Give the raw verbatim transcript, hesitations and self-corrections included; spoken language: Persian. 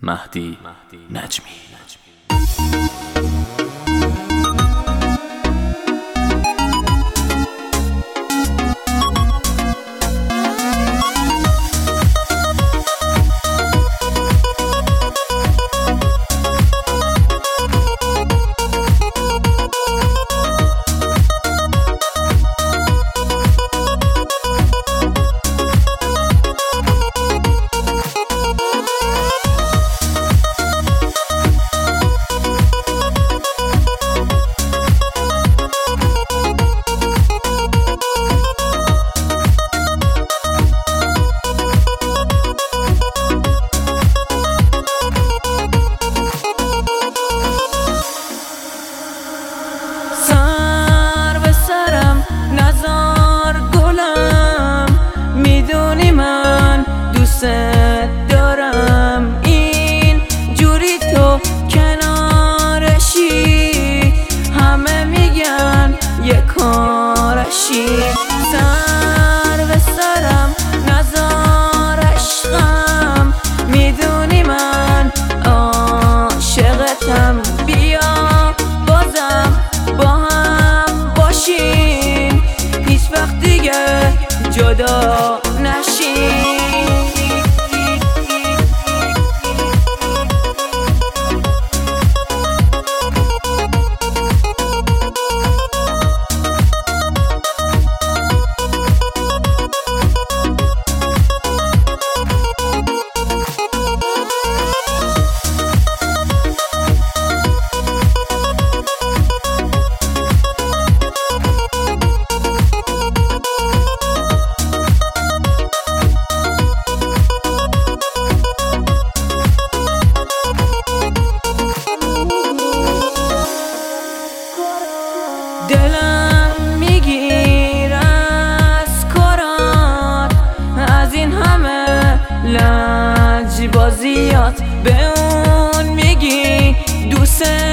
مهدی نجمی. دارم این جوری تو کنارشی، همه میگن یه کارشی. سر به سرم نزار عشقم، میدونی من عاشقتم. بیا بازم با هم باشیم، هیچ وقت دیگه جدا نشیم. دلم میگیر از کارات، از این همه لج بازیات. به اون میگی دوست